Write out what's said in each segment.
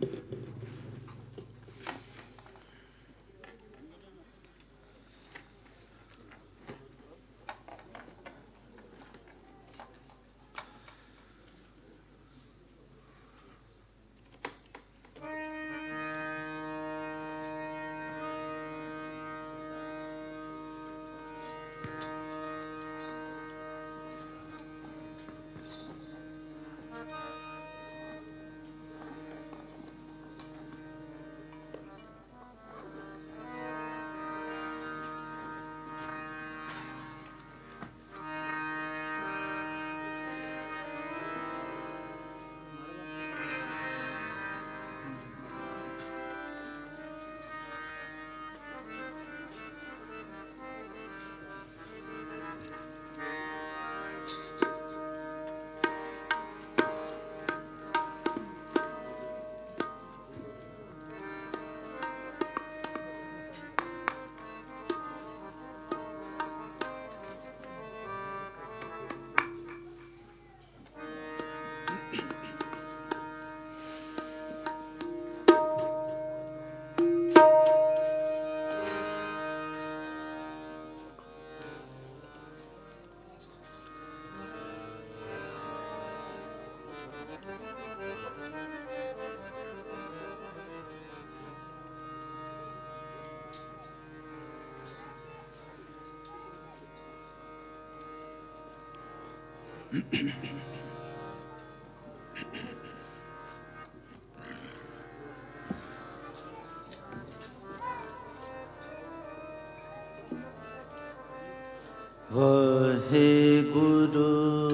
ਵਾਹਿਗੁਰੂ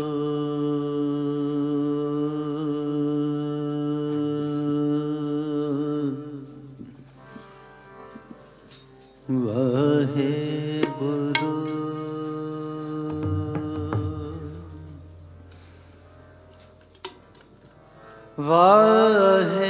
ਵਾਹਿਗੁਰੂ ਵਾਹਿ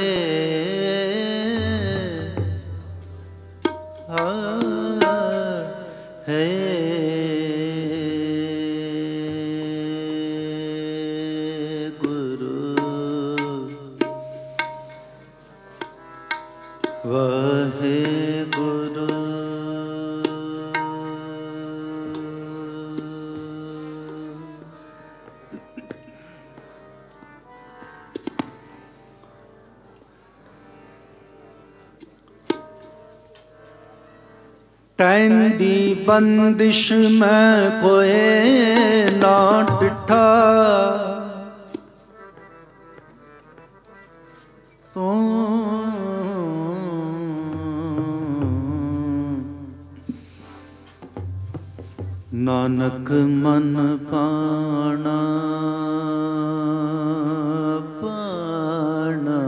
ਟੈਂਦੀ ਬੰਦਿਸ਼ ਮੈਂ ਕੋਏ ਨਾ ਡਿਠਾ ਤੂੰ ਨਾਨਕ ਮਨ ਪਾਣਾ ਪਾਣਾ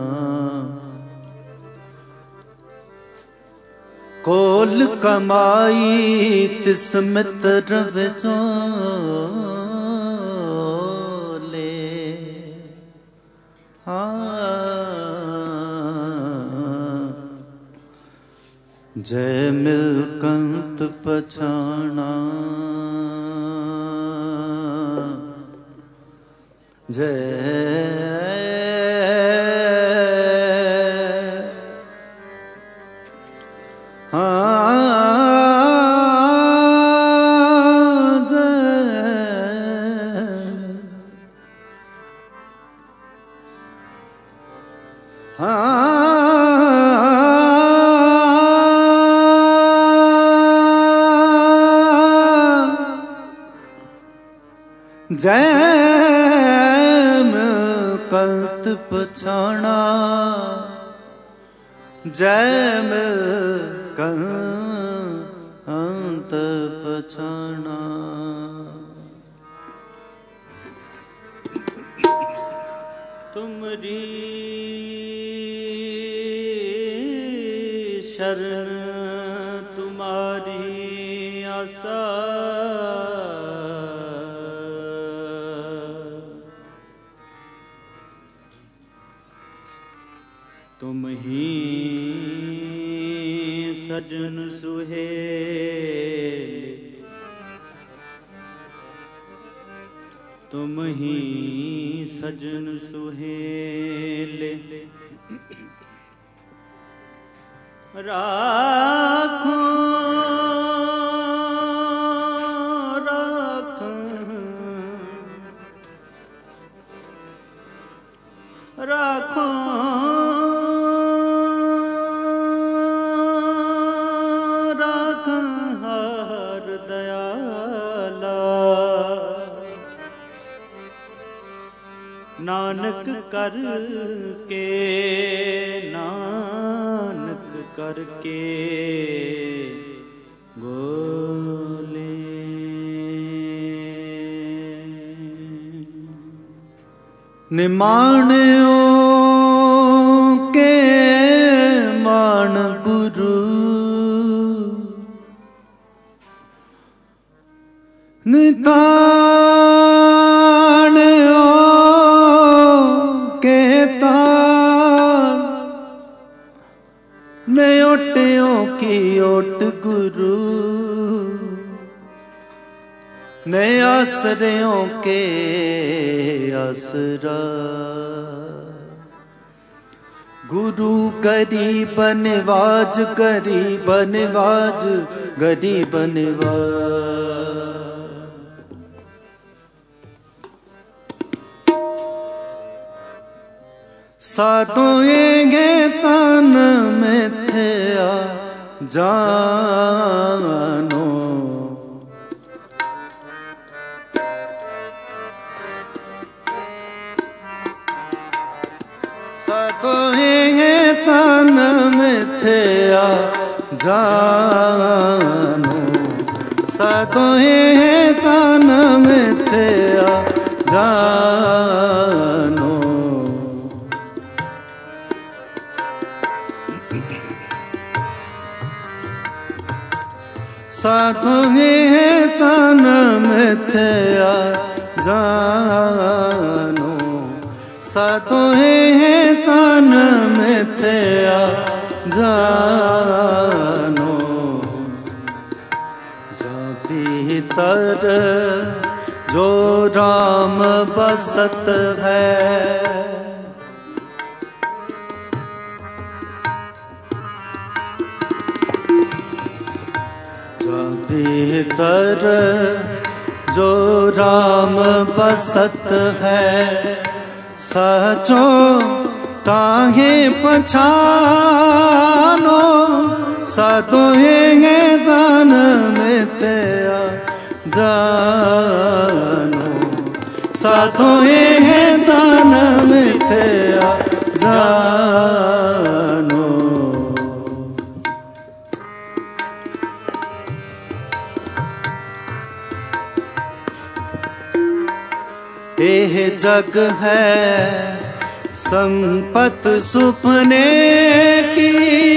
ਕੋਲ ਕਮਾਈ ਤਿਸ ਮਿੱਤਰ ਵਿਚੋਲੇ ਜੈ ਮਿਲ ਕੰਤ ਪਛਾਣਾ ਜੈ ਜੈ ਮਿਲ ਕੰਤ ਪਛਾਣਾ ਜੈ ਮਿਲ ਕੰਤ ਪਛਾਣਾ ਤੁਮਰੀ ਸ਼ਰਨ ਤੁਮਾਰੀ ਆਸਾ ਤੁਮ ਹੀ ਸਜਨ ਸੁਹੇਲੇ ਤੁਮ ਹੀ ਸਜਨ ਸੁਹੇਲੇ राखो राखो राखो राखो हर दयाला। नानक करके नानक करके बोले। निमाणियों के मान गुरु निताणियों के तान नेओटियों की ओट गुरु ने आसरियों के आसरा। गुरु गरीब निवाज गरीब निवाज गरीब निवाज। साधोएंगे तन में थे जानो। साधोएंगे तन में थे जानो। साधोएंगे तन में थे जानो। साधु है तन में थे जानो। साधु है तन में थे जानो। जा भीतर जो राम बसत है। भीतर जो राम बसत है। सचो ताहे पछानो। साधोएंगे दान में तेरा जानो। साधोएंगे दान में तेरा जानो। यह जग है संपत सुपने की।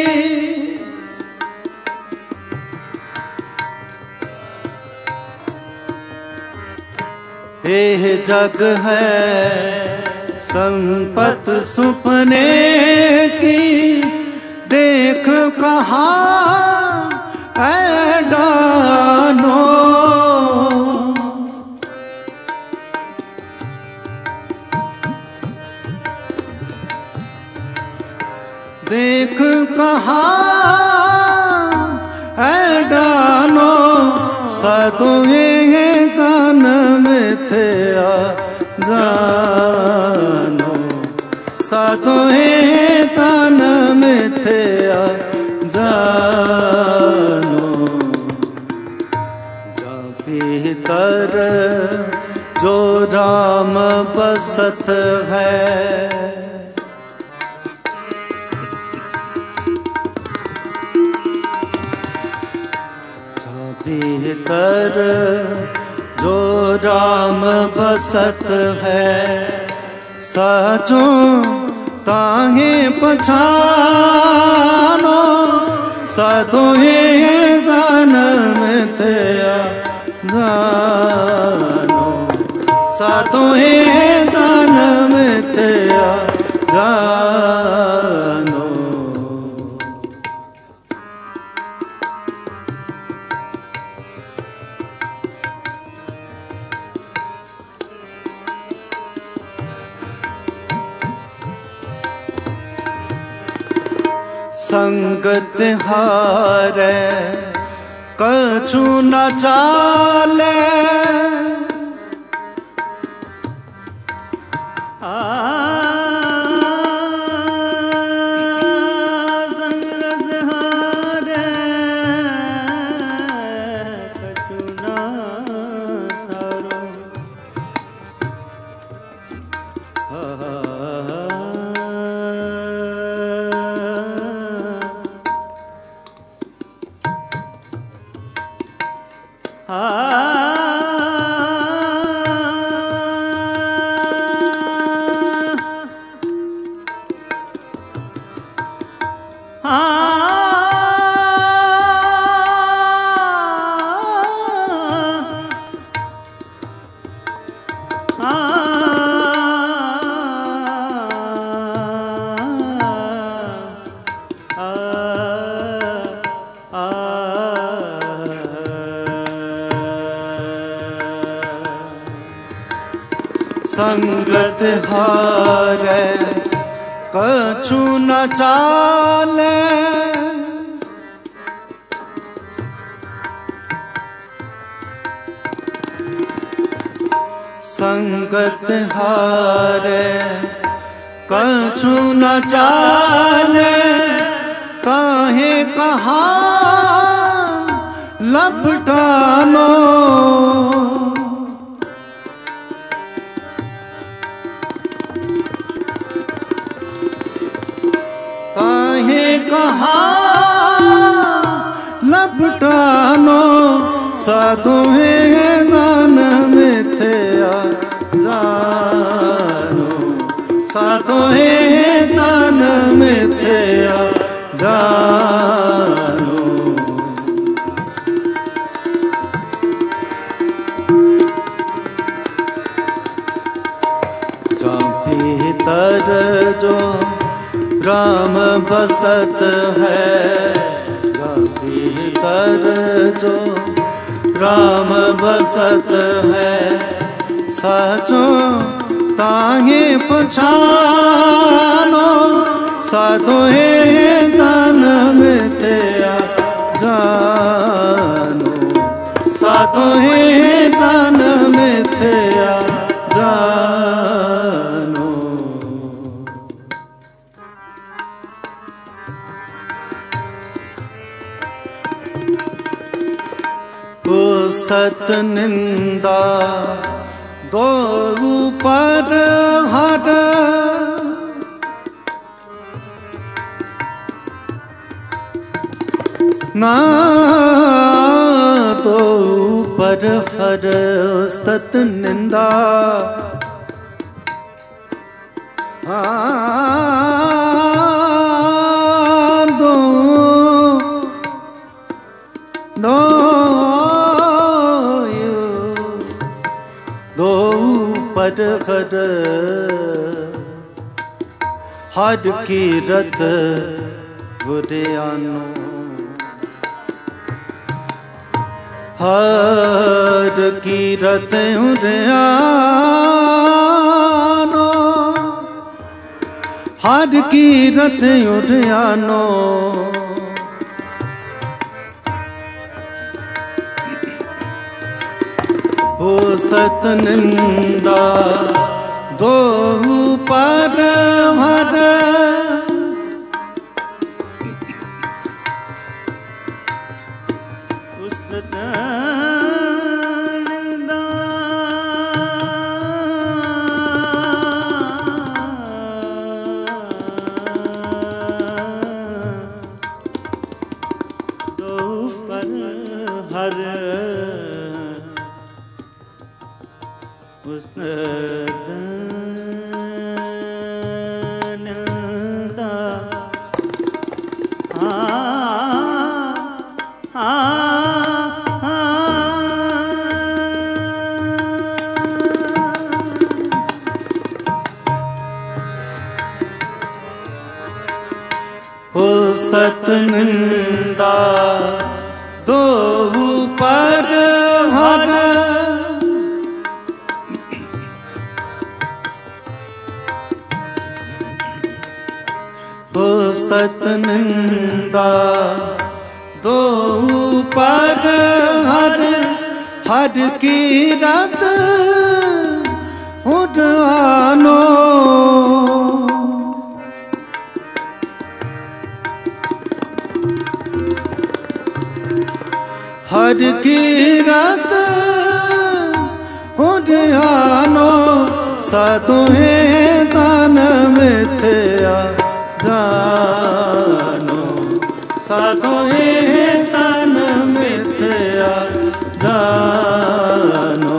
यह जग है संपत सुपने की। देख कहाँ है डानो। देख कहाँ है डानो। साधुएंगे दान में थे जानो। साधुएंगे दान में थे जानो। जा भीतर जो राम बसत है। भीतर जो राम बसत है। सचो ताहे पछानो। साधोएंगे दान में तेरा जानो। साधोएंगे दान में तेरा जानो। संगत हारे कछु न चाले संगत हारे कछु न चाले संगत हारे कछु न चाले काहे कहा लपटानो कहा लपटानो साधु है नान मिथ्या जानो साधु है नान मिथ्या जानो जा भीतर जो राम बसत है भीतर जो राम बसत है सचो ताहे पछानो साधो है दान मिथ्या जानो साधो है दान मिथ्या जानो सत निंदा दो पर हर ना तो पर हर सत निंदा दो दो पर हर कीरत बुरियानो हर कीरत उरियानो हर कीरत उरियानो हो सत निंदा दो पर हर निंदा दो पर हर निंदा हो सत निंदा दो पर हर हो सतनिंदा दो पर हर हर की रात उड़ानो हर की रात उड़ानो साधुए तन मिथ्या जानो साधुए तन मिथ्या जानो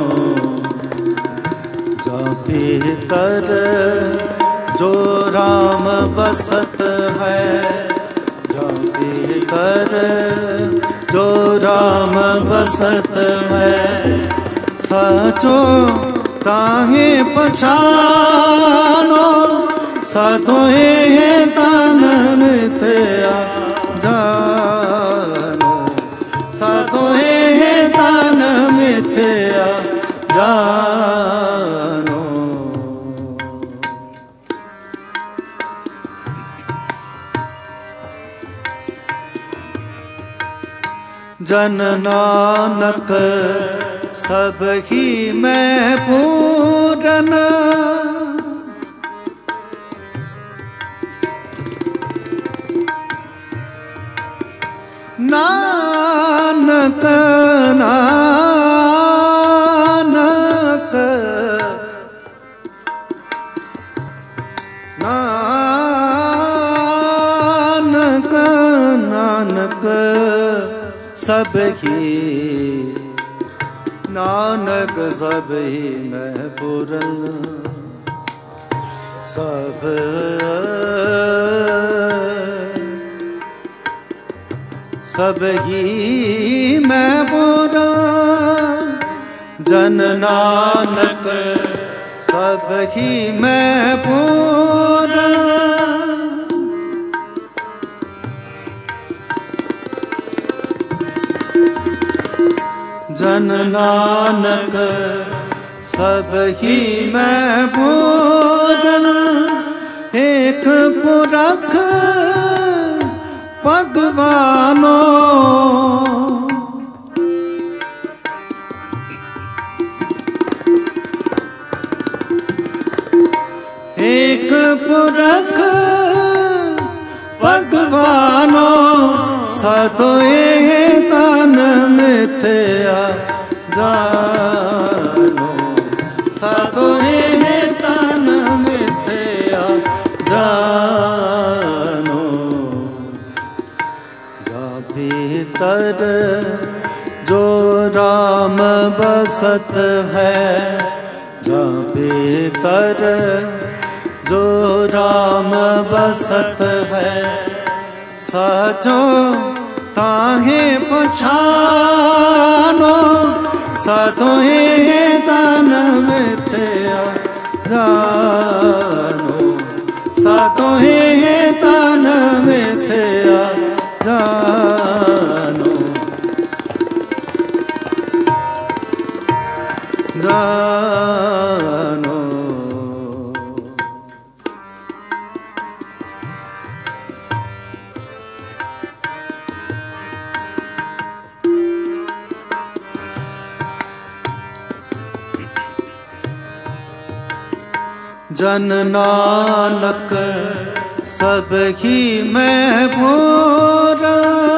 जा भीतर जो राम बसत है जा भीतर जो राम बसत है सचो ताहे पछानो साधुए तन मिथ्या जानो साधुए तन मिथ्या जानो जन नानक सब ही मैं पूरन नानक नानक नानक नानक सब ही नानक सब ही मैं पूरन सब सब ही मैं पूरन जन नानक सब ही मैं पूरन जन नानक सब ही मैं पूरन एक पुरख भगवानो एक पुरख भगवानो साधुए तन मिथ्या जानो साधुए तन मिथ्या जानो जा भीतर जो राम बसत है जा भीतर जो राम बसत है सचो ताहे पछानो साधुए तन मिथ्या जानो साधुए तन मिथ्या जानो जानो जन नानक सब ही मैं पूरा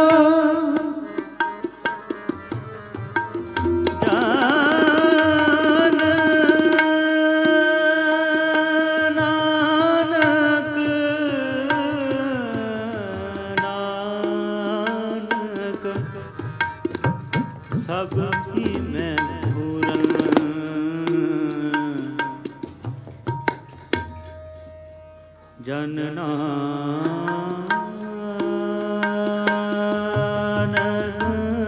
जन नानक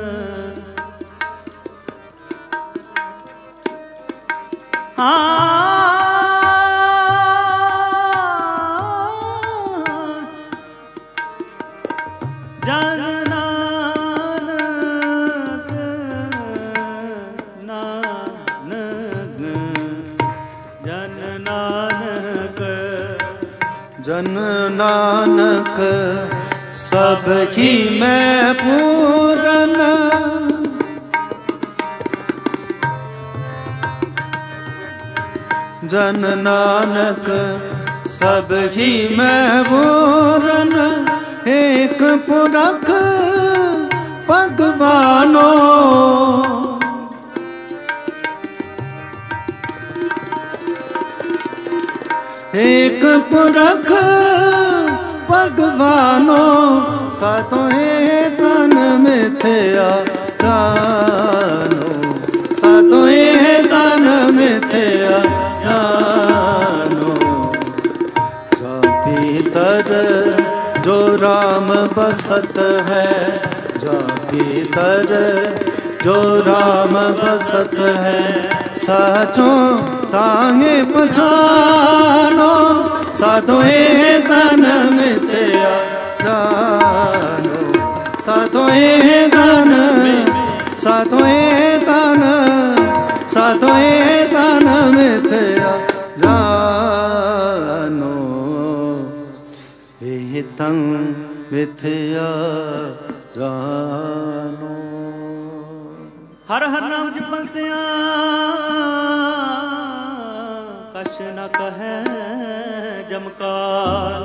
जन नानक नानक जन नानक जन नानक सब ही मैं पूरन, जन नानक सब ही मैं पूरन, एक पुरख भगवानो, एक पुरख भगवानो, सातों तन मिथ्या जानो, सातों तन मिथ्या जानो। जा भीतर जो राम बसत है, जा भीतर जो राम बसत है, साचो तांगे पछानो, साधो तन मिथ्या जानो, साधो तन, साधो तन, साधो तन मिथ्या जानो, हे तन मिथ्या जानो। हर हर नाम जपलतियां कछ न कहे जमकार,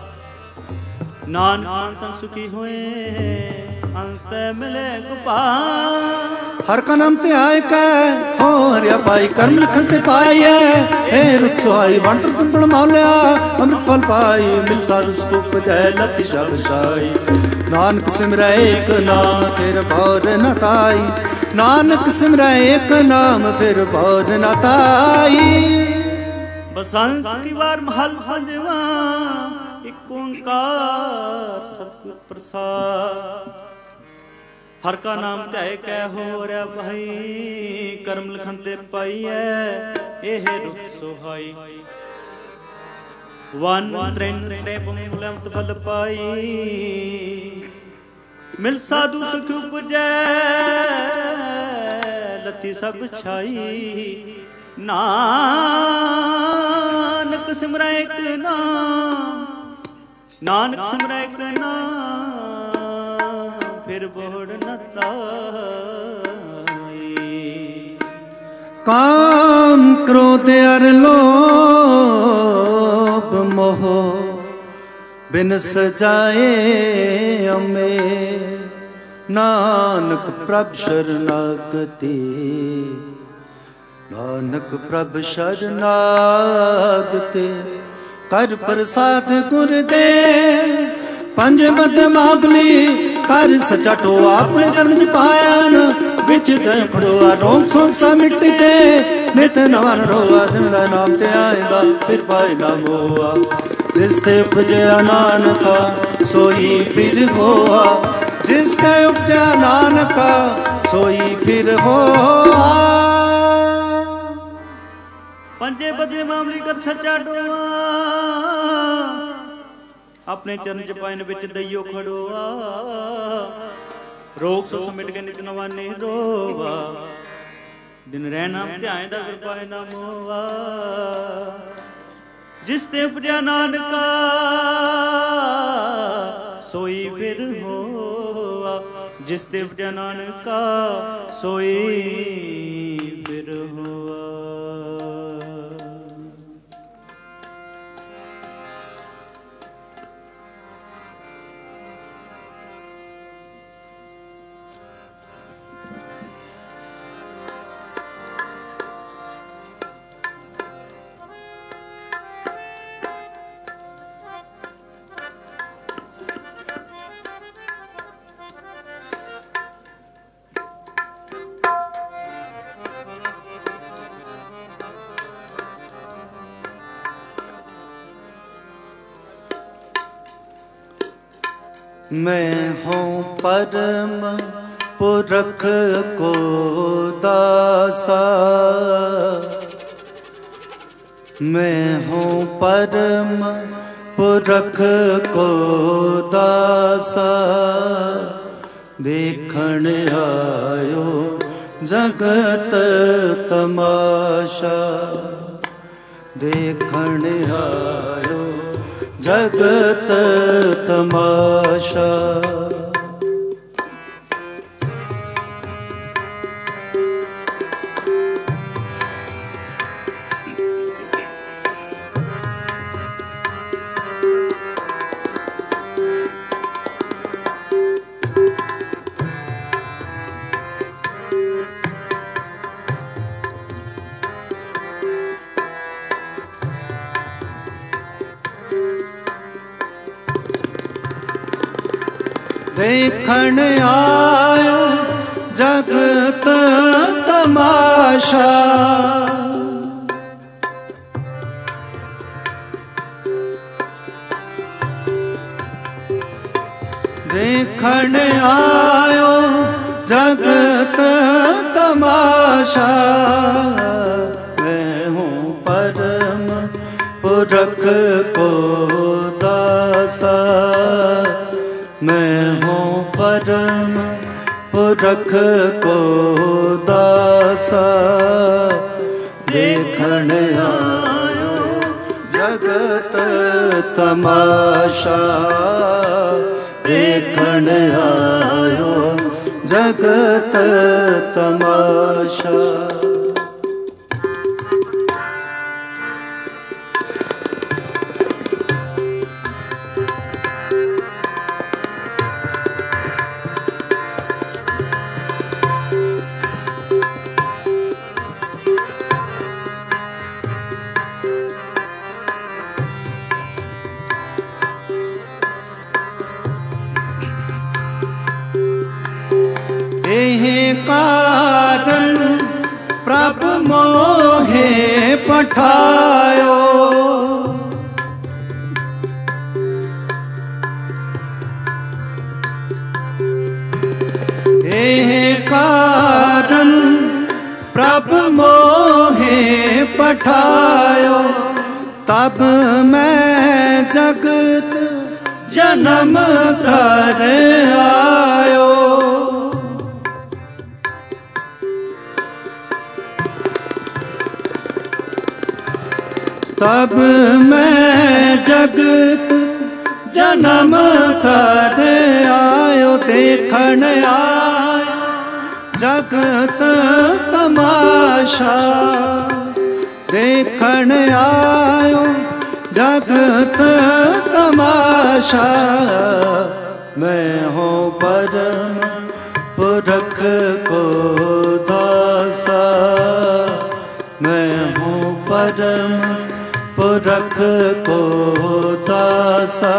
नानक तन सुखी होए अंत मिले गोपाल। हर का नाम ते आए कै हो हरिया पाई, कर्म लिखन ते पाई है, हे रुख सुहाई वंटर तुम बड़ मौलिया, अमृत फल पाई मिल साधु सुख जय लति शबशाई। नानक सिमरै एक नाम फिर भौर न ताई, नानक सिमरै एक नाम फिर भौर न ताई। बसंत की बार महल भजवा एक ओंकार सतगुर प्रसाद, हर का नाम ध्याय कै हो रे भाई, कर्म लिखन ते पाई है एह रुख सुहाई। वन त्रिन त्रेपम फल पाई, मिल साधु सुख उपजै लती सब छाई। नानक सिमरै एक नाम, नानक सिमरै एक नाम फिर बोड़ न ताई। काम क्रोध अर लोभ मोह बिनस जाए अमे, नानक प्रभ शरणागति, नानक प्रभ शरणागति। कर प्रसाद गुर दे पंज बद मागली, कर सचा टोआ अपने चरण च पाया न, विच खड़ोआ रोम सोसा मिट के, नित नवन रोआ दिन दा नाम ते आएगा फिर पाए ना मोआ। जिस ते उपजया नानका सोई फिर होआ, जिस ते उपजया नानका सोई फिर होआ। पंजे बदे मामली कर सच्चा डोआ, अपने चरण च पाइन विच दइयो खड़ोआ। रोग सो समिट के नित नवाने रोवा, दिन रहना ध्यान दा फिर पाए ना मोआ। जिस ते उपजया नानका सोई फिर होआ, जिस ते उपजया नानका सोई फिर होआ। मैं हूँ परम पुरख को दासा, मैं हूँ परम पुरख को दासा। देखण आयो जगत तमाशा, देखण आयो जगत तमाशा। देखण आयो जगत तमाशा। देखण आयो जगत तमाशा। मैं हूँ परम पुरख को दासा। मैं हूँ परम पुरख को दासा। देखण आयो जगत तमाशा। देखण आयो जगत तमाशा। कारण प्रभु मोहे पठायो। कारण प्रभु मोहे पठायो। तब मैं जगत जन्म कर आयो। तब मैं जगत जन्म कर आयो। देखण आयो जगत तमाशा। देखण आयो जगत तमाशा। मैं हूँ परम पुरख को दासा। मैं हूँ परम पुरख को दासा।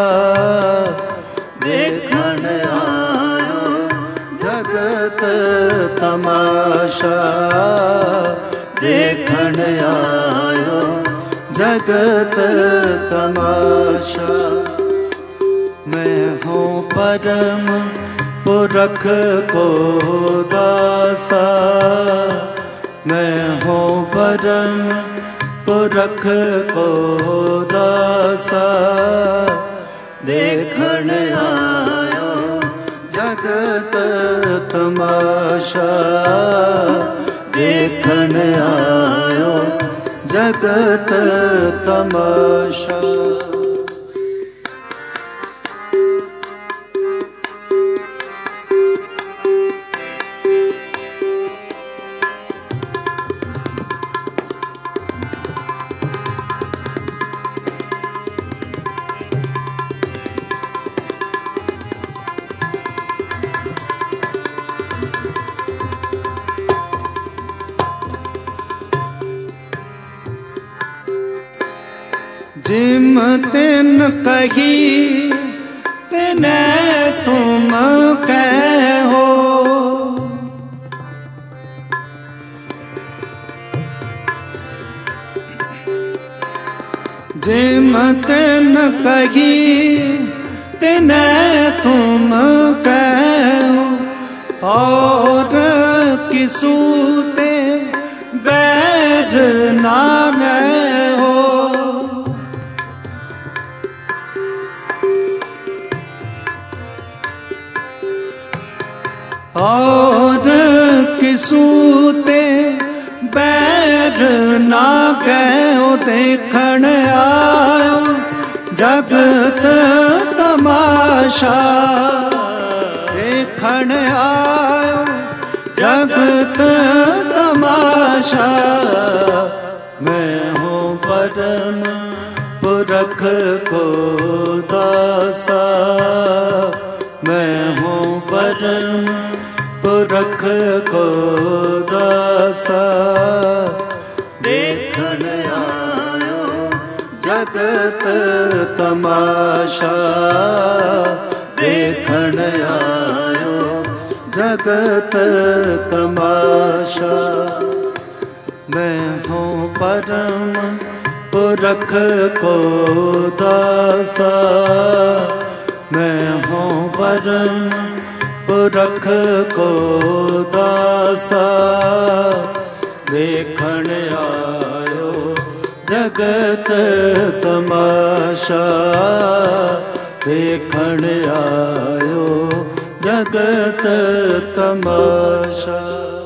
देखण आयो जगत तमाशा। देखण आयो जगत तमाशा। मैं हूँ परम पुरख को दासा। मैं हूँ परम पुरख को दासा। देखण आयो जगत तमाशा। देखण आयो जगत तमाशा। जिम तिन कही तिने तुम कहो। जिम तिन कही तिने तुम कहो। और किसू ते बैर ना हो। और किसू ते बैर ना कहो। देखण आयो जगत तमाशा देखण आयो जगत तमाशा। मैं हूँ परम पुरख को दासा, मैं हूँ परम पुरख को दासा। देखण आयो जगत तमाशा, देखण आयो जगत तमाशा। मैं हूँ परम पुरख को दासा, मैं हूँ परम पुरख को दासा। देखण आयो जगत तमाशा, देखण आयो जगत तमाशा।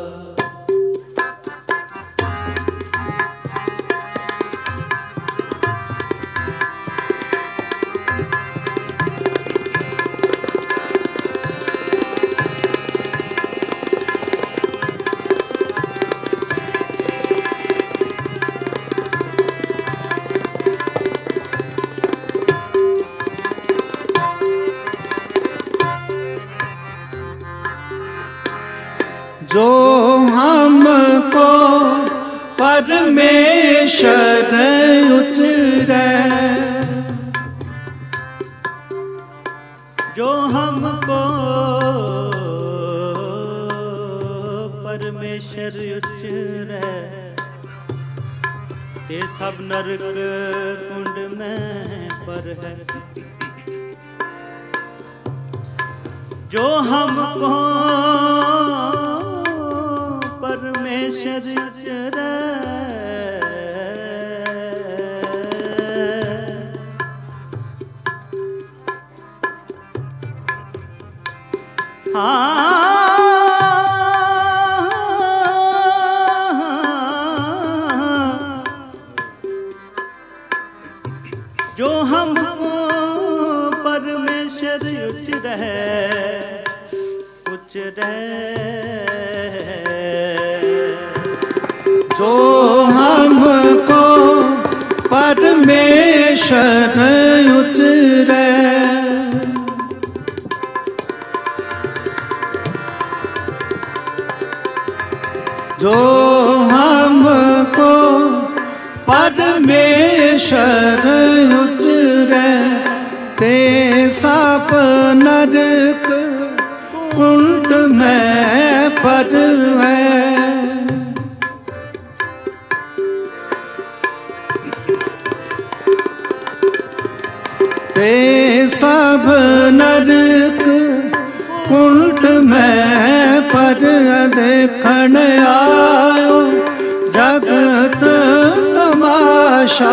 जो हमको परमेश्वर उचरे, जो हमको परमेश्वर उचरे, ते सब नरक कुंड में पर है। जो हमको परमेश्वर उचरे, जो हमको परमेश्वर उचरे, उचरे। जो हमको परमेश्वर उचरे, जो हमको परमेश्वर उचरे, ते साप नरक कुंड में पर है। ते सब नरक कुंड में पर देखण आयो जगत तमाशा,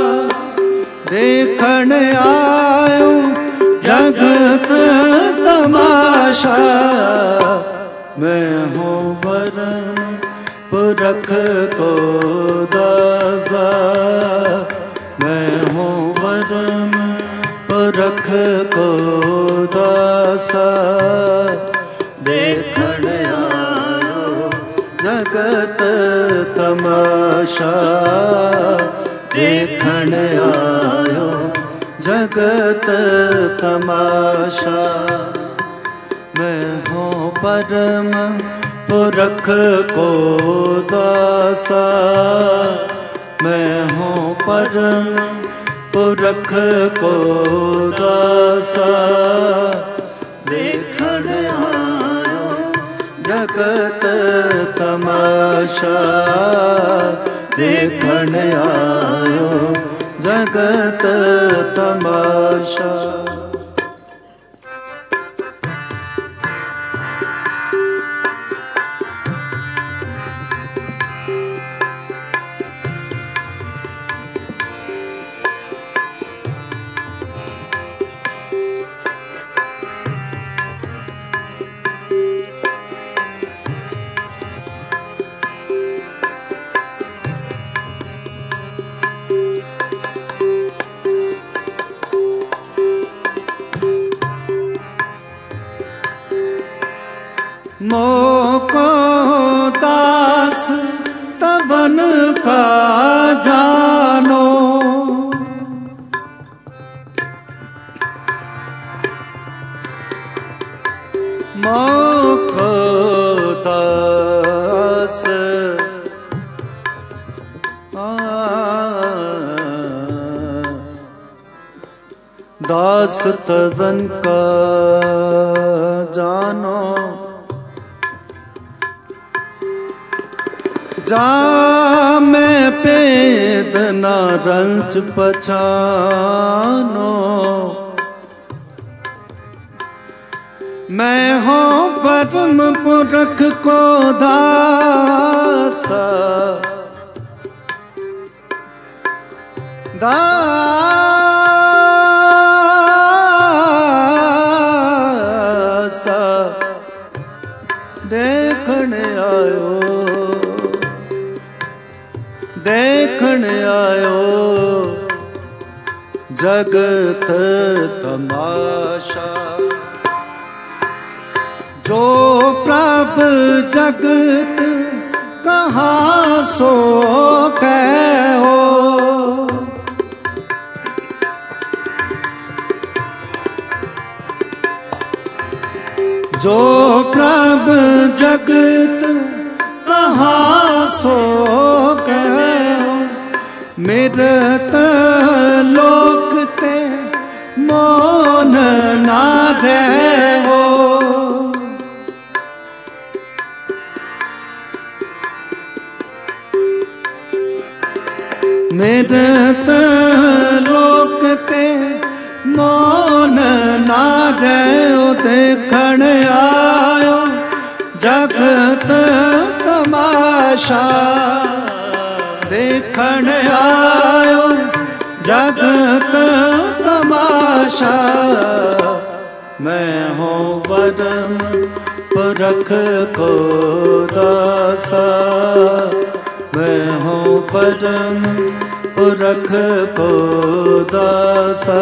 देखण आयो जगत तमाशा। मैं हूँ परम पुरख को दासा, मैं हूँ परम पुरख को दासा। देखण आयो जगत तमाशा, देखण आयो जगत तमाशा। मैं हूँ परम पुरख को दासा, मैं हूँ परम पुरख को दासा। देखण आयो जगत तमाशा, देखण आयो जगत तमाशा। मोको दास तवन का जानो। मोको दास दास तवन का जानो। जा मैं पेद न रंच पछानो। मैं हूँ परम पुरख को दास दास देखण आयो देखण आयो जगत तमाशा। जो प्रभ जगत कहाँ सो कहो। जो प्रभ जगत कहाँ सो कहो। मृत लोक ते मौन ना रहो। मृत लोक ते मौन ना रहो। देखण आयो जगत तमाशा। देखण आयो जगत तमाशा। मैं हूँ परम पुरख को दासा। मैं हूँ परम पुरख को दासा।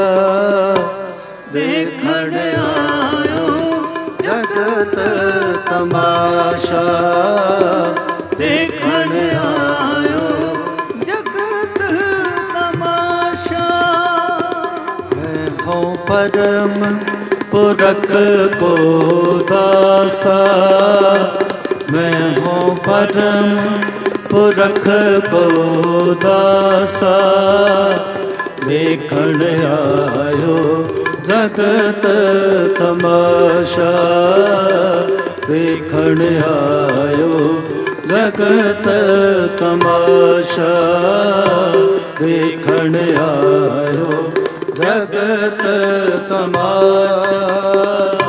देखण आयो जगत तमाशा। देखण आयो जगत तमाशा। मैं हूँ परम पुरख को दासा। मैं हूँ परम पुरख को दासा। देखण आयो जगत तमाशा। देखण आयो जगत तमाशा। देखण आयो जगत तमाशा।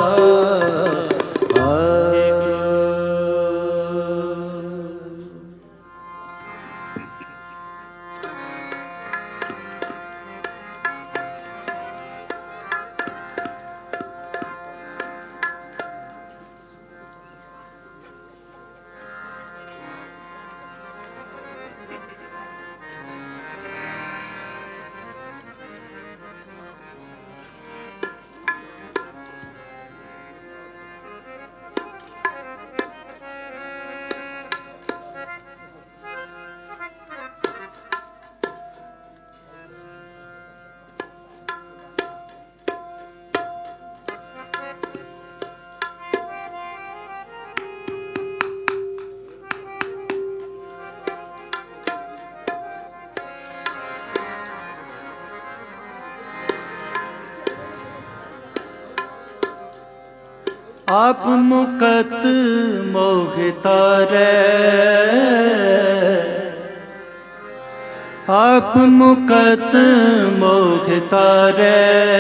आप मुकत मोहिता रे। आप मुकत मोहिता रे।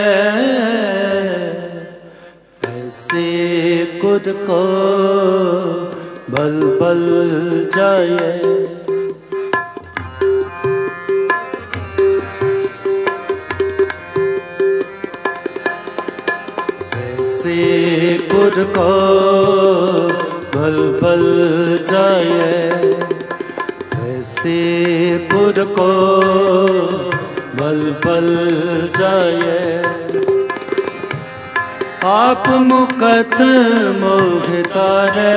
ऐसे कुर को बल बल जाए। गुर को भल भल जाए। ऐसे गुर को भल भल जाए। आप मुकत मोह तारे,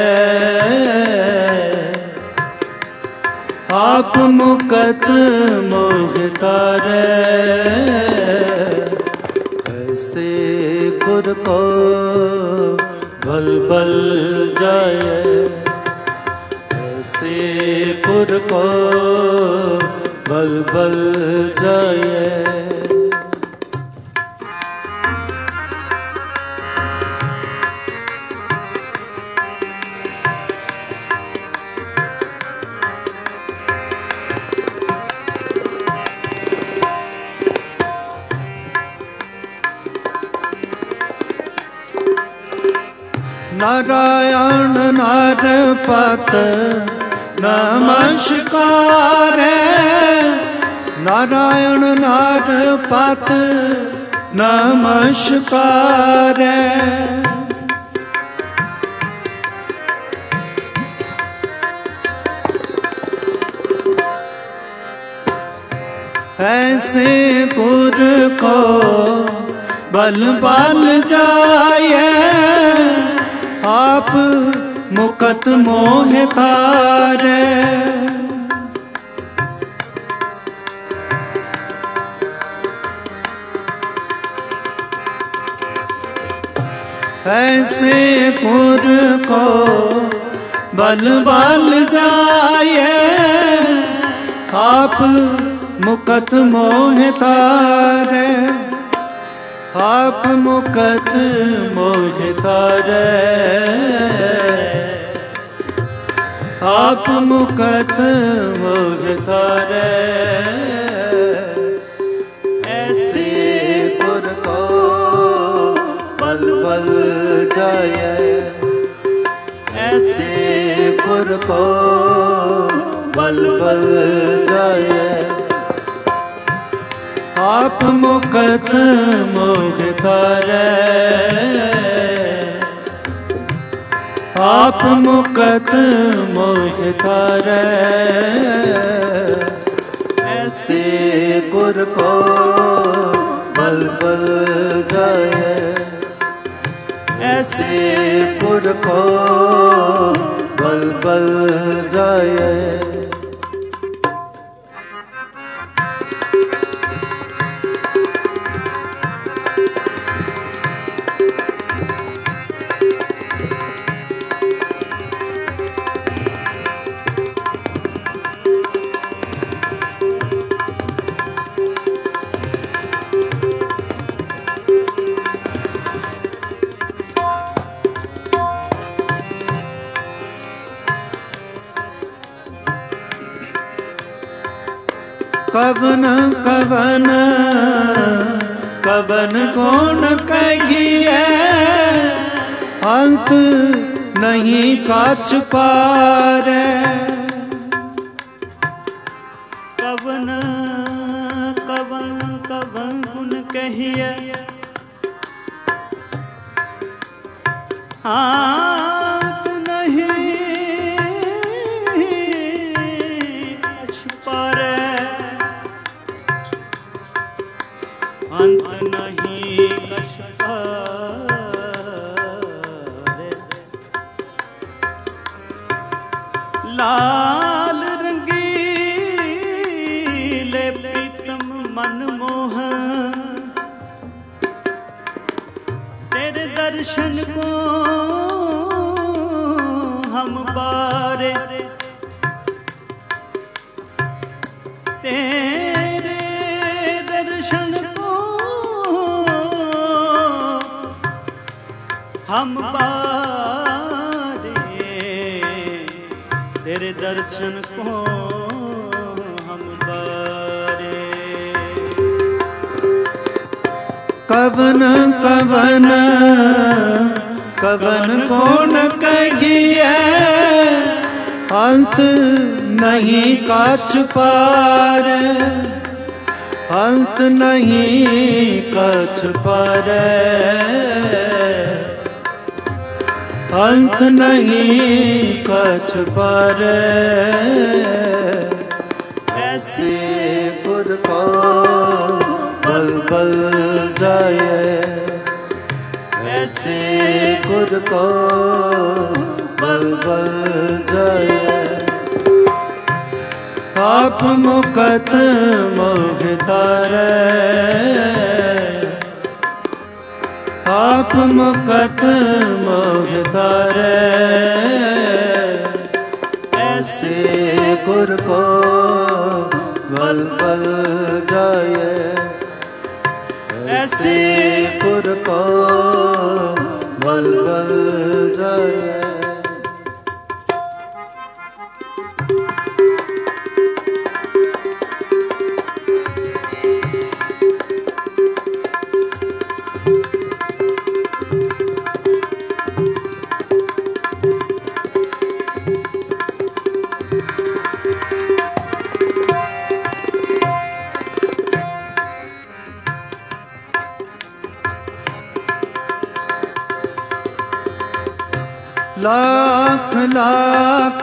आप मुकत मोह तारे, ऐसे गुर को बल बल जाए, ऐसे गुर को बल बल जाए। नारायण नार पत नमस्कार, नारायण नार पत नमस्कार, ऐसे गुर को बल बल जाए, आप मुकत मोह तारे, ऐसे गुर को बल बल जाए, आप मुकत मोह तारे, आप मुकत मोह तारे, आप मुकत मोह तारे, ऐसे गुर को बल बल जाए, ऐसे गुर को बल बल जाए, आप मुकत मोह तारे, आप मुकत मोह तारे, ऐसे गुर को बल बल जाए, ऐसे गुर को बल बल जाए। कवन कवन कवन गुण कहिए, अंत नहीं काछ पारे, कवन कवन कवन गुण कहिए, अंत नहीं काछ पारे, अंत नहीं कछ पारे, लाल रंगीले प्रीतम मन मोहन, तेरे दर्शन को हम बारे, तेरे दर्शन हम बारे, तेरे दर्शन को हम बारे। कवन कवन कवन गुण कहिए, अंत नहीं काछ पारे, अंत नहीं काछ पारे, अंत नहीं काछ पारे, ऐसे गुर को बल बल जाए, ऐसे गुर को बल बल जाए। आप मुकत मोह तारे, आप मुकत मोह तारे। ऐसे गुर को बल बल जाए, ऐसे गुर को बल बल जाए। लाख लाख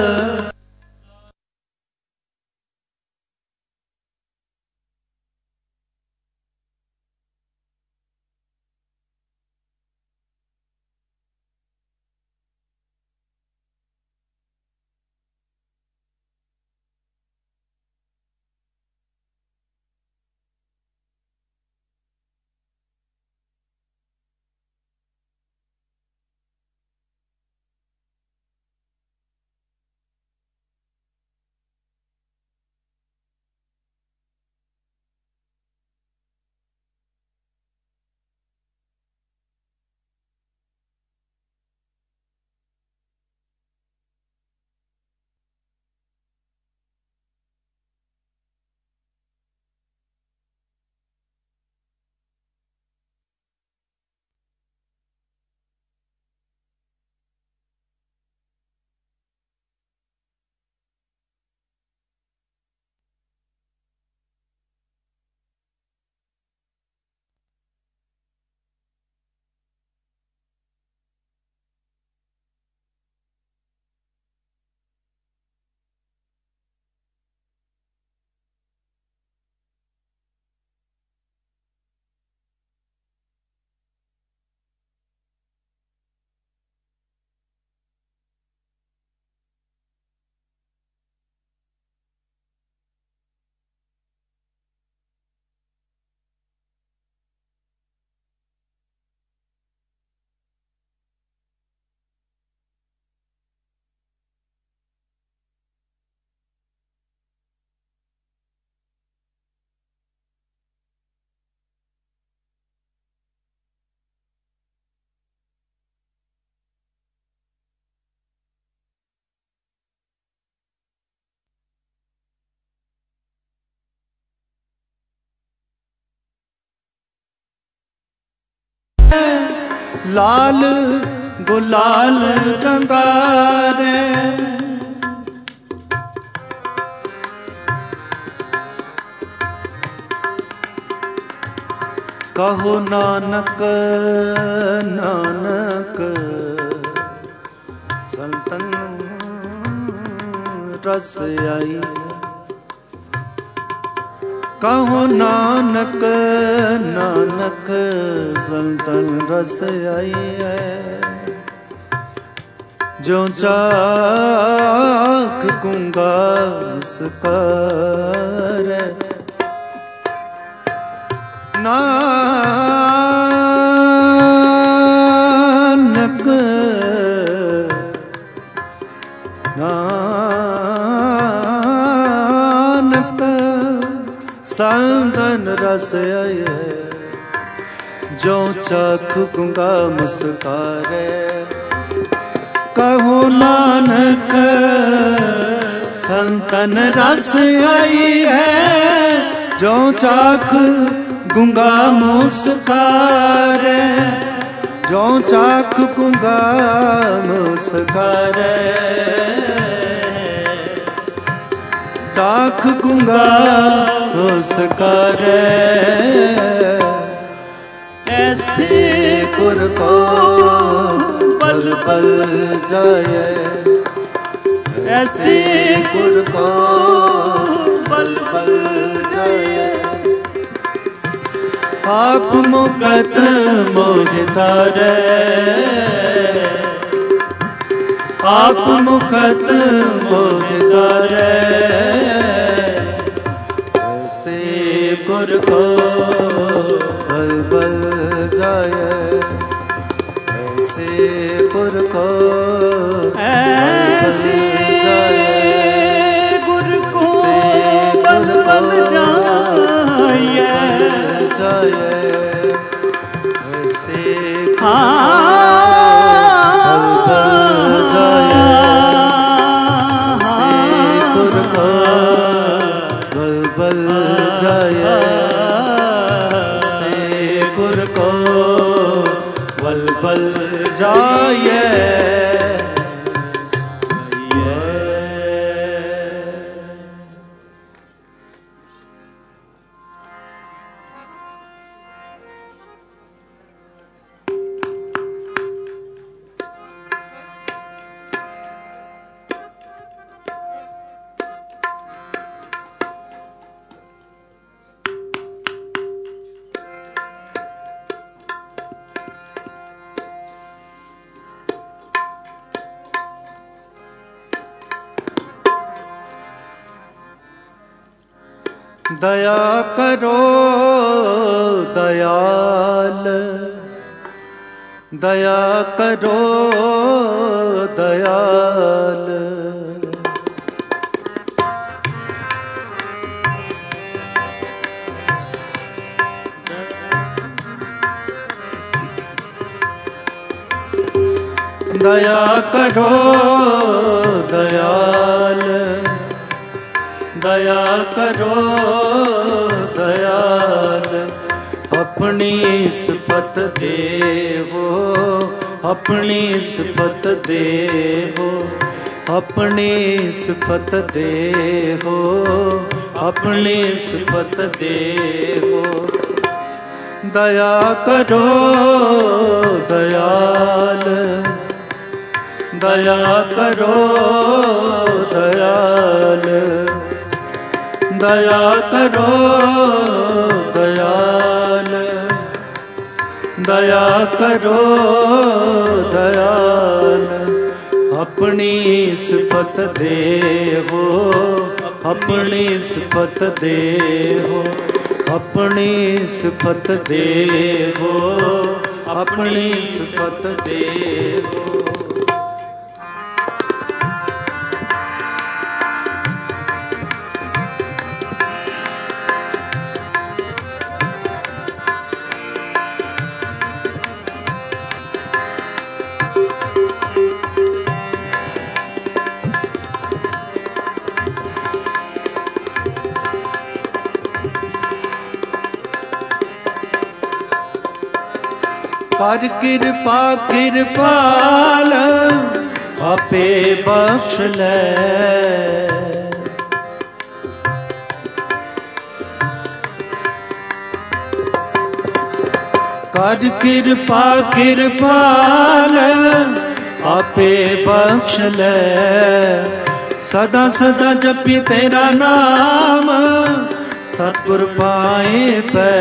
लाल गुलाल रंगारे। कहो नानक नानक संतन रस आई। कहो नानक नानक संतन रस आई है। जो चाख कुंगा मुस्कार नानक नानक संतन रस आए। जो चख कुंगा मुस्कारे। कहो नानक संतन रस आई है। जो चाख गुंगा मुस्कारे। जो चाख गुंगा मुस्कारे। चाख गुंगा मुस्कारे। ऐसे गुर को पल पल जाए। ऐसे गुर को पल पल जाए। आप मुकत मोहि तारै, आप मुकत मोहि तारै, ऐसे गुर को बल बल जाए, ऐसे गुर को ऐसे गुर को बल बल जाए, ऐसे गुर को बल बल जाए, ऐसे गुर को बल बल जाए। दया करो दयाल, दया करो दयाल, दया करो दयाल, दया करो दयाल, अपनी सिफत देवो, अपनी सिफत देवो, अपनी सिफत देवो, अपनी सिफत देवो, दया करो दयाल, दया करो दयाल, दया करो दयाल, दया करो दयाल, अपनी सिफत देवो, अपनी सिफत देवो, अपनी सिफत देवो, अपनी सिफत देवो। कर कृपा कृपाल आपे बख्श ले, कर कृपा कृपाल आपे बख्श ले, सदा सदा जपी तेरा नाम सतगुर पाए पै,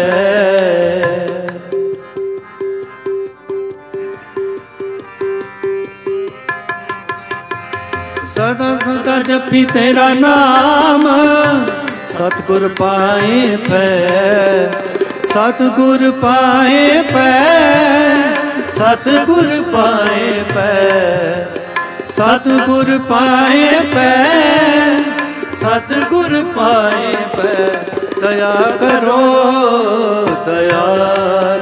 सदा सदा जपी तेरा नाम सतगुर पाए पै, सतगुर पाए पै, सतगुर पाए पै, सतगुर पाए पै, सतगुर पाए पै, दया करो दयाल,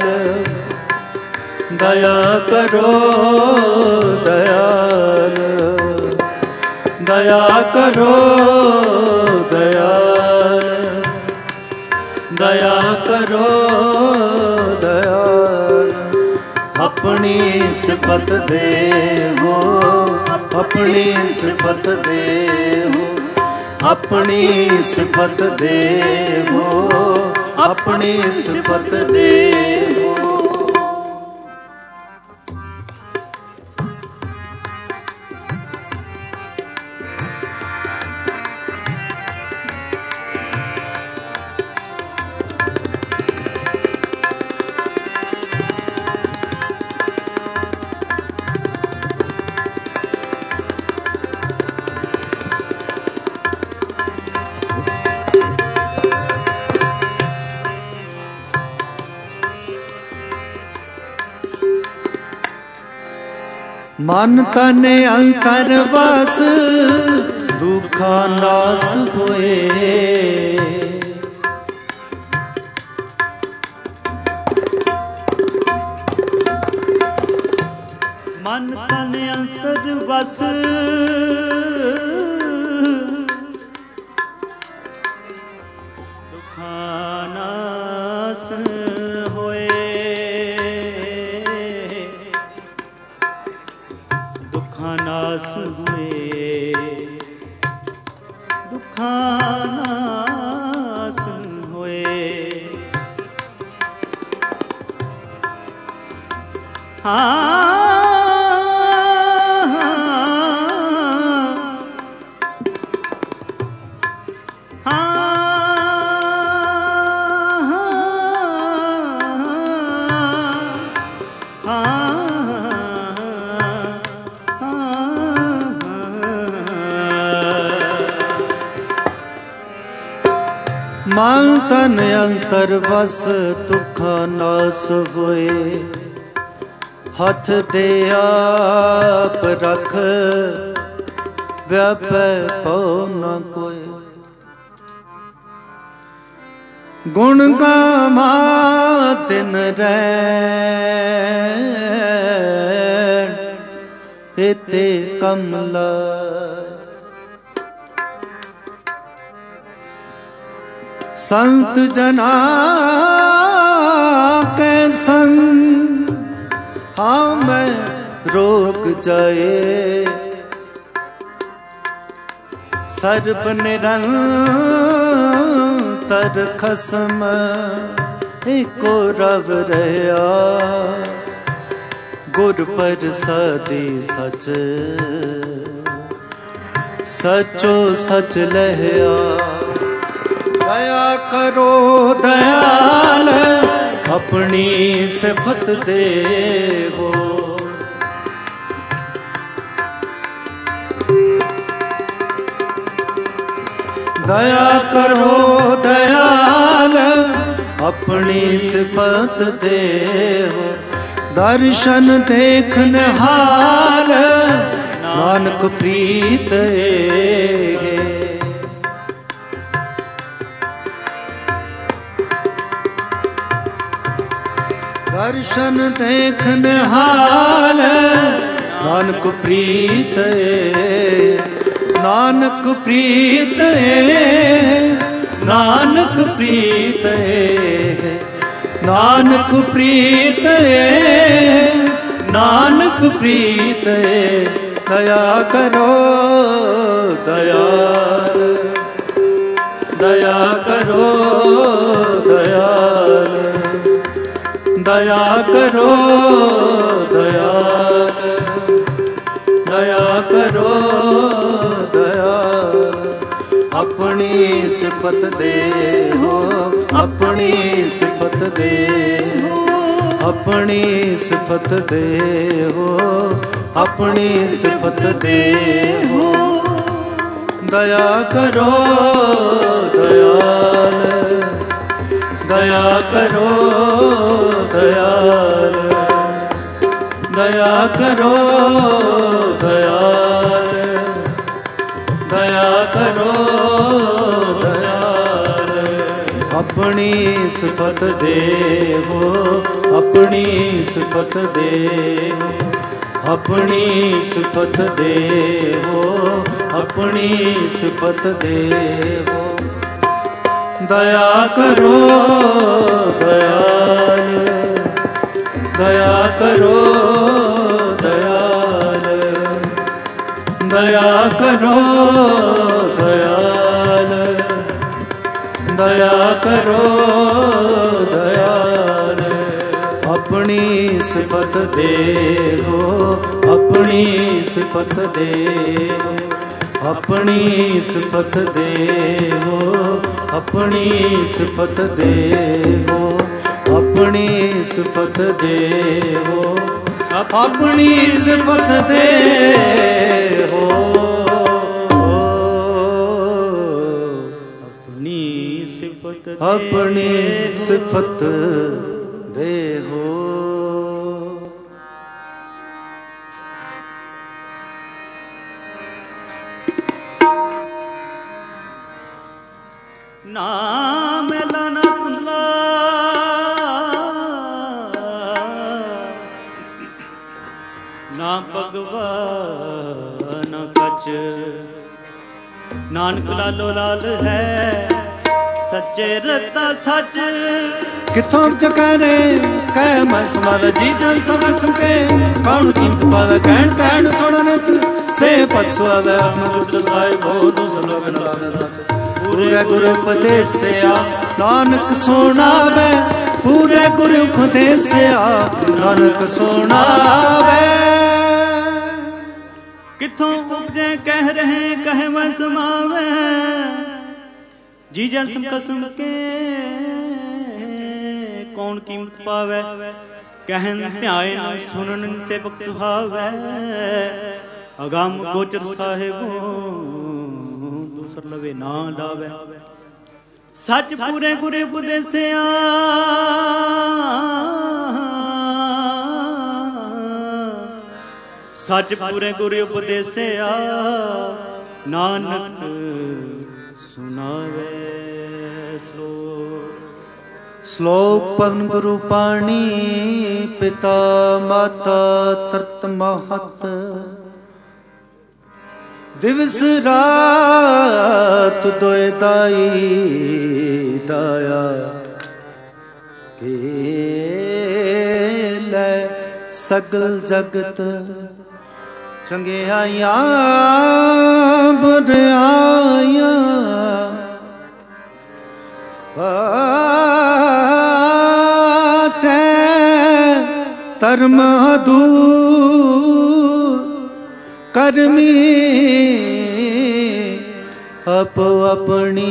दया करो दयाल, दया करो दयाल, दया करो दयाल, अपनी सिफत देवो, अपनी सिफत देवो, अपनी सिफत देवो, अपनी सिफत देवो। ਮਨ ਤਨ ਅੰਤਰ ਵਸ ਦੁਖਾ ਨਾਸ ਹੋਏ। ਮਨ ਤਨ ਅੰਤਰ ਵਸ ਦੁਖਾ ਨਾਸ ਹੋਏ। ਦੁਖਾ ਨਾਸ ਹੋਏ। ਦੁਖਾ ਨਾਸ ਹੋਏ। ਹਾਂ ਮਨ ਤਨ ਅੰਤਰ ਵਸ ਦੁਖਾ ਨਾਸ ਹੋਏ। ਹੱਥ ਦੇ ਆਪ ਰਖ ਵਿਆਪੈ ਪਉ ਨ ਕੋਇ। ਗੁਣ ਗਾਵਾਂ ਤਿਨ ਰਹਿਣ ਏਤੇ ਕਮਲਾ। ਸੰਤ ਜਨਾ ਕੇ ਸੰਗ ਹਾਂ ਮੈਂ ਰੋਕ ਜਾਏ। ਸਰਬ ਨਿਰੰਤਰ ਖਸਮ ਏਕੋ ਰਵ ਰਹਾ। ਗੁਰ ਪ੍ਰਸਾਦੀ ਸਚ ਸਚੋ ਸਚ ਲਹਿਆ। ਦਇਆ ਕਰੋ ਦਇਆਲ ਆਪਣੀ ਸਿਫਤ ਦੇਵੋ। ਦਇਆ ਕਰੋ ਦਇਆਲ ਆਪਣੀ ਸਿਫਤ ਦੇਵੋ। ਦਰਸ਼ਨ ਦੇਖ ਨਿਹਾਲ ਨਾਨਕ ਪ੍ਰੀਤ ਏ। ਦਰਸ਼ਨ ਦੇਖ ਨਿਹਾਲ ਨਾਨਕ ਪ੍ਰੀਤ ਏ। ਨਾਨਕ ਪ੍ਰੀਤ ਏ। ਨਾਨਕ ਪ੍ਰੀਤ ਏ। ਨਾਨਕ ਪ੍ਰੀਤ ਏ। ਨਾਨਕ ਪ੍ਰੀਤ ਏ। ਦਇਆ ਕਰੋ ਦਇਆਲ। ਦਇਆ ਕਰੋ ਦਇਆਲ। ਦਇਆ ਕਰੋ ਦਇਆਲ। ਦਇਆ ਕਰੋ ਦਇਆਲ। ਆਪਣੀ ਸਿਫਤ ਦੇਹੋ। ਆਪਣੀ ਸਿਫਤ ਦੇਹੋ। ਆਪਣੀ ਸਿਫਤ ਦੇਹੋ। ਆਪਣੀ ਸਿਫਤ ਦੇਹੋ। ਦਇਆ ਕਰੋ ਦਇਆਲ। ਦਇਆ ਕਰੋ ਦਇਆਲ। ਦਇਆ ਕਰੋ ਦਇਆਲ। ਦਇਆ ਕਰੋ ਦਇਆਲ। ਆਪਣੀ ਸਿਫਤ ਦੇਵੋ। ਆਪਣੀ ਸਿਫਤ ਦੇਵੋ। ਆਪਣੀ ਸਿਫਤ ਦੇਵੋ। ਆਪਣੀ ਸਿਫਤ ਦੇਵੋ। ਦਇਆ ਕਰੋ ਦਇਆਲ। ਦਇਆ ਕਰੋ ਦਇਆਲ। ਦਇਆ ਕਰੋ ਦਇਆਲ। ਦਇਆ ਕਰੋ ਦਇਆਲ। ਆਪਣੀ ਸਿਫਤ ਦੇਵੋ। ਆਪਣੀ ਸਿਫਤ ਦੇਵੋ। ਆਪਣੀ ਸਿਫਤ ਦੇਵੋ। ਆਪਣੀ ਸਿਫਤ ਦੇਵੋ। ਆਪਣੀ ਸਿਫਤ ਦੇਵੋ। ਆਪਣੀ ਸਿਫਤ ਦੇਵੋ। ਆਪਣੀ ਸਿਫਤ ਆਪਣੀ ਸਿਫਤ ਦੇਵੋ। ਨਾ ਮੈਲਾ ਨਾ ਧੁੰਦਲਾ ਨਾ ਭਗਵਾ ਨਾ ਕਛ ਨਾਨਕ ਲਾਲੋ ਲਾਲ ਹੈ ਸੱਚੇ ਰਤਾ ਸੱਚ ਕਿਥੋਂ ਚਕਰੇ ਕਹਿ ਮੈਂ ਸਮਾਲ ਜੀ ਜਨ ਸਭ ਸੁਕੇ ਕੌਣ ਕੀਮਤ ਪਾਵੇ ਕਹਿਣ ਕਹਿਣ ਸੁਣਨ ਸੇ ਪਛੁਆਵੇ ਅਮਰ ਸਾਹਿਬ ਹੋ ਦੂਸਰ ਲੋਕ ਨਾ ਲਾਵੇ ਸੱਚ ਪੂਰੇ ਗੁਰੂ ਉਪਦੇਸਿਆ ਨਾਨਕ ਸੁਣਾਵੇ ਪੂਰੇ ਗੁਰੂ ਉਪਦੇਸਿਆ ਨਾਨਕ ਸੁਣਾਵੇ ਕਿੱਥੋਂ ਉਪਜੇ ਕਹਿ ਰਹੇ ਕਹਿ ਮੈਂ ਸਮਾਵੇ ਜੀ ਜਨ ਕਸਮ ਕੇ ਕੌਣ ਕੀਮਤ ਪਾਵੇ ਕਹਿਨ ਧਿਆਨ ਸੁਣਨ ਸੇ ਬਖ ਸੁਹਾਵੇ ਅਗੰਮ ਗੋਚਰ ਸਾਹਿਬੋ ਦੂਸਰ ਲਵੇ ਨਾ ਲਾਵੇ ਸੱਚ ਪੂਰੇ ਗੁਰੇ ਉਪਦੇਸਿਆ ਸੱਚ ਪੂਰੇ ਗੁਰੇ ਉਪਦੇਸਿਆ ਨਾਨਕ ਸੁਣਾਵੇ ਸ਼ਲੋਕ ਪਵਨ ਗੁਰੂ ਪਾਣੀ ਪਿਤਾ ਮਾਤਾ ਤਰਤ ਮਹਤ ਦਿਵਸ ਰਾਤ ਦੋਇ ਦਾਈ ਦਾਇਆ ਕੇ ਲੈ ਸਗਲ ਜਗਤ ਚੰਗਿਆਈਆਂ ਬੁਰਾਈਆਂ ਪਾਚੈ ਧਰਮ ਦੂਰ ਕਰਮੀ ਆਪੋ ਆਪਣੀ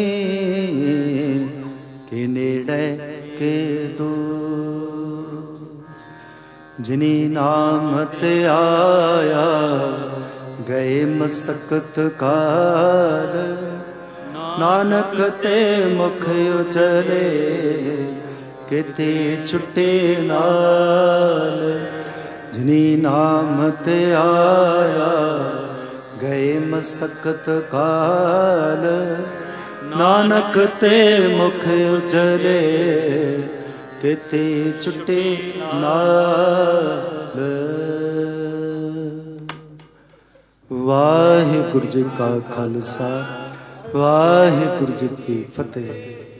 ਕੇ ਨੇੜੇ ਕੇ ਦੂਰ ਜਿਨੀ ਨਾਮ ਤੇ ਆਇਆ ਗਏ ਮਸਕਤ ਕਾਰ ਨਾਨਕ ਤੇ ਮੁਖ ਉਚਰੇ ਕਿਤੇ ਛੁੱਟੇ ਨਾਲ ਜਿਨੀ ਨਾਮ ਤੇ ਆਇਆ ਗਏ ਮਸਕਤ ਕਾਲ ਨਾਨਕ ਤੇ ਮੁਖ ਉਚਰੇ ਕਿਤੇ ਛੁੱਟੇ ਨਾਲ। ਵਾਹਿਗੁਰੂ ਜੀ ਕਾ ਖਾਲਸਾ ਵਾਹਿਗੁਰੂ ਜੀ ਕੀ ਫਤਿਹ।